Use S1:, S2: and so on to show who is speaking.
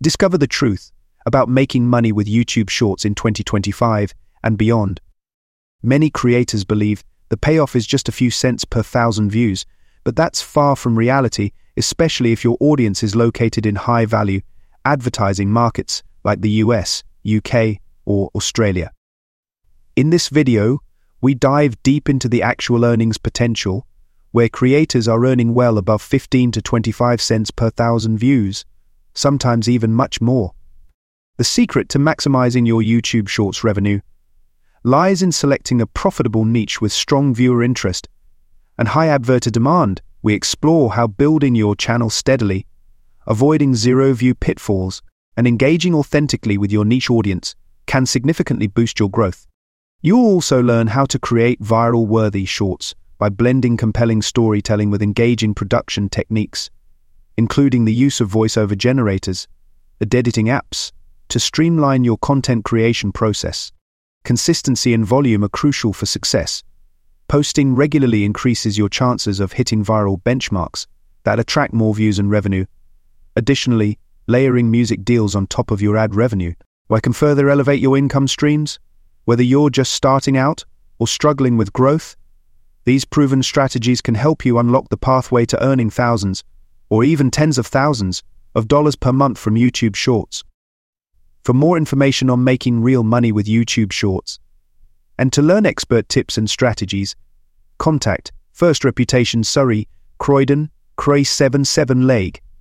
S1: Discover the truth about making money with YouTube Shorts in 2025 and beyond. Many creators believe the payoff is just a few cents per 1,000 views, but that's far from reality, especially if your audience is located in high-value advertising markets like the US, UK, or Australia. In this video, we dive deep into the actual earnings potential, where creators are earning well above 15 to 25 cents per 1,000 views, sometimes even much more. The secret to maximizing your YouTube Shorts revenue lies in selecting a profitable niche with strong viewer interest and high advertiser demand. We explore how building your channel steadily, avoiding zero-view pitfalls, and engaging authentically with your niche audience can significantly boost your growth. You'll also learn how to create viral-worthy shorts by blending compelling storytelling with engaging production techniques, including the use of voiceover generators and editing apps to streamline your content creation process. Consistency and volume are crucial for success. Posting regularly increases your chances of hitting viral benchmarks that attract more views and revenue. Additionally, layering music deals on top of your ad revenue can further elevate your income streams. Whether you're just starting out or struggling with growth, these proven strategies can help you unlock the pathway to earning thousands or even tens of thousands of dollars per month from YouTube Shorts. For more information on making real money with YouTube Shorts, and to learn expert tips and strategies, contact First Reputation Surrey, Croydon, Cray 77 Lake.